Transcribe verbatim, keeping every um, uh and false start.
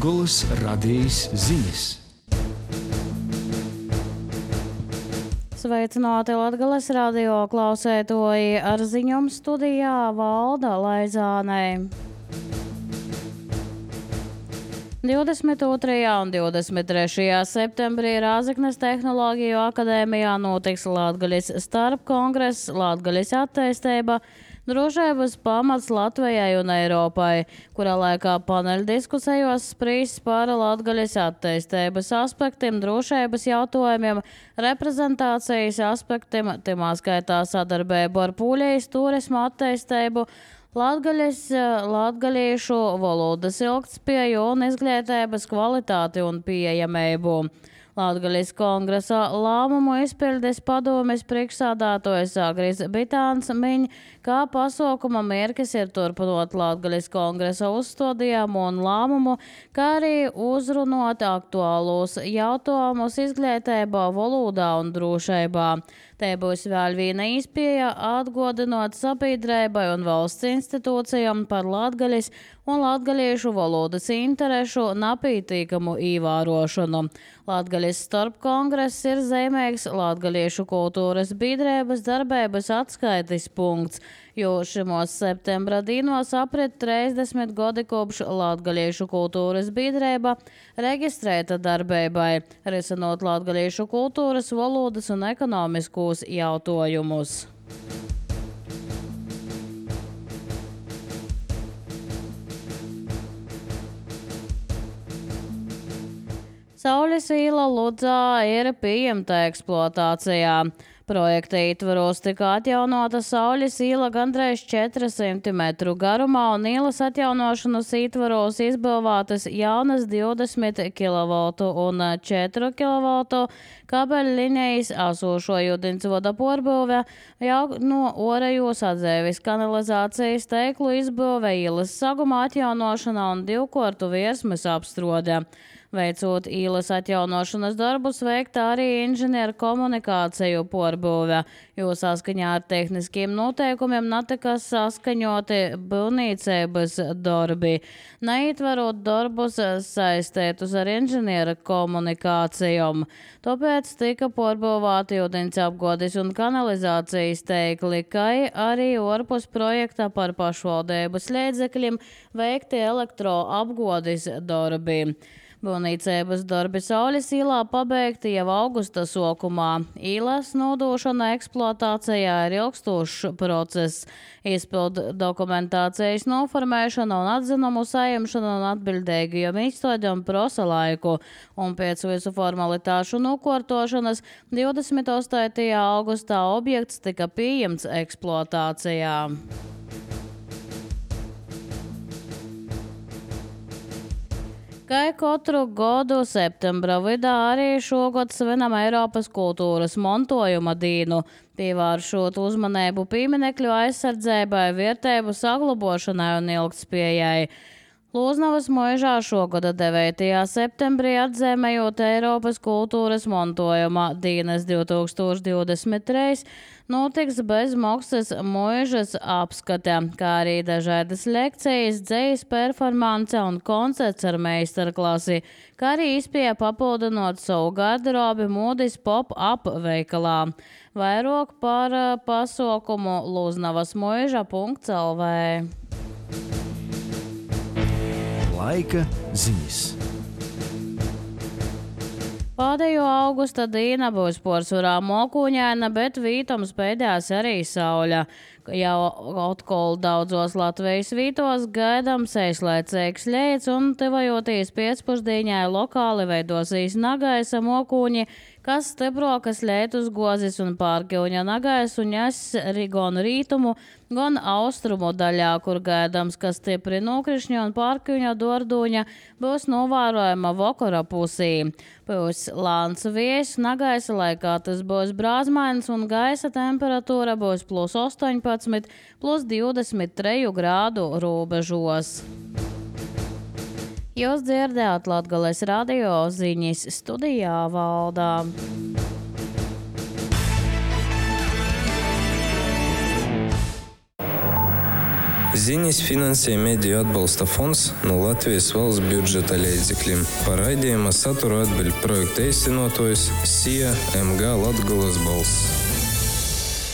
Latgoles radijas ziņas. Sveicināti Latgoles radio klausētoji, ar ziņām studijā Valda Laizānei. divdesmit otrajā un divdesmit trešajā septembrī Rāzaknes Tehnoloģiju akadēmijā notiks Latgoles starpkongress Latgoles attīstība, drošības pamats Latvijai un Eiropai, kurā laikā paneļa diskusijos sprīs par Latgoles attīstības aspektiem, drošības jautājumiem, reprezentācijas aspektiem, timā skaitā sadarbību ar Pūļijas turismu attīstību, Latgoles, latgaliešu valodas ilgtspēju un izglītības kvalitāti un pieejamību. Latgoles kongresa lēmumu izpildes padomes priekšsādātājs Agris Bitāns miņ, kā pasaukuma mērķis ir turpinot Latgoles kongresa uzstādījumu un lēmumu, kā arī uzrunot aktuālos jautājumus izglītībā, valodā un drošībā. Te būs vēl viena iespēja atgādināt sabiedrībai un valsts institūcijām par Latgoles un latgaliešu valodas interešu napītīkamu īvārošanu. Latgoles starpkongress ir zīmīgs latgaliešu kultūras biedrības darbības atskaites punkts, jo šimos septembra dīnos aprit trīsdesmit gadi kopš latgaliešu kultūras biedrība reģistrēta darbībai, risinot latgaliešu kultūras, valodas un ekonomiskos jautājumus. Saules īla Ludzā ir pieņemta eksploatācijā. Projekta ietvaros tika atjaunota Saules īla gandrīz četrsimt metru garumā un īlas atjaunošanas ietvaros izbūvētas jaunas divdesmit kilovoltu un četru kilovoltu kabeļlinijas esošo ūdensvada porbūve, jau no orajos atzīves kanalizācijas teiklu izbūve, īlas saguma atjaunošana un divkortu virsmas apstrode. Veicot īlas atjaunošanas darbus, veikta arī inženieru komunikāciju porbūve, jo saskaņā ar tehniskiem noteikumiem netika saskaņoti būvniecības darbi, neitvarot darbus saistētus ar inženieru komunikācijām. Tāpēc tika porbūvēti ūdens apgādes un kanalizācijas teikli, kā arī orpus projekta par pašvaldības līdzekļiem veikti elektroapgādes darbi. Būvniecības darbi Saules īlā pabeigti jau augusta sākumā. Īlas nodošana eksploatācijā ir ilgstošs process. Izpildu dokumentācijas noformēšana un atzinumu saņemšana un atbildīgajiem izstādēm prasa laiku, un pēc visu formalitāšu nokārtošanas divdesmit astotajā augustā objekts tika pieņemts eksploatācijā. Kā katru gadu septembra vidā arī šogad svinam Eiropas kultūras mantojuma dienu, pievēršot uzmanību pieminekļu aizsardzībai, vērtību saglabošanai un ilgtspējai. Lūznavas mūžā šogada devītajā septembrī atzīmējot Eiropas kultūras mantojuma dienas divs tūkstoši divdesmit trīs, notiks bezmaksas mūžas apskate, kā arī dažādas lekcijas, dzejas performance un koncerts ar meistarklasi, kā arī izpēja papildinot savu garderobi modis pop-up veikalā. Vairāk par pasaukumu lūznavas mūža punkts el vē. Laika ziņas. Pēdējo augusta diena būs pārsvarā mokuņaina, bet vītums pēdējās arī sauļa. Jau atkal daudzos Latvijas vītos gaidams eislaicīgs lietus un tuvojoties pēcpusdienai lokāli veidosīs nagaisa mokuņi, kas stiprokas lietus gozis un pārkilņa nagaisu ņes gan rītumu, gan austrumu daļā, kur gaidams, ka stipri nokrišņa un pārkilņa dorduņa būs novērojama vakara pusī. Būs lāns viejs, nagaisa laikā tas būs brāzmains un gaisa temperatūra būs plus astoņpadsmit, plus divdesmit trīs grādu robežos. Jūs dzirdējāt Latgoles radio ziņas, studijā Valdā. Ziņas finansē Mediju atbalsta fonds no Latvijas valsts budžeta līdzekļiem. Par raidījuma saturu atbild projekta īstenotājs S I A M G Latgulas balss.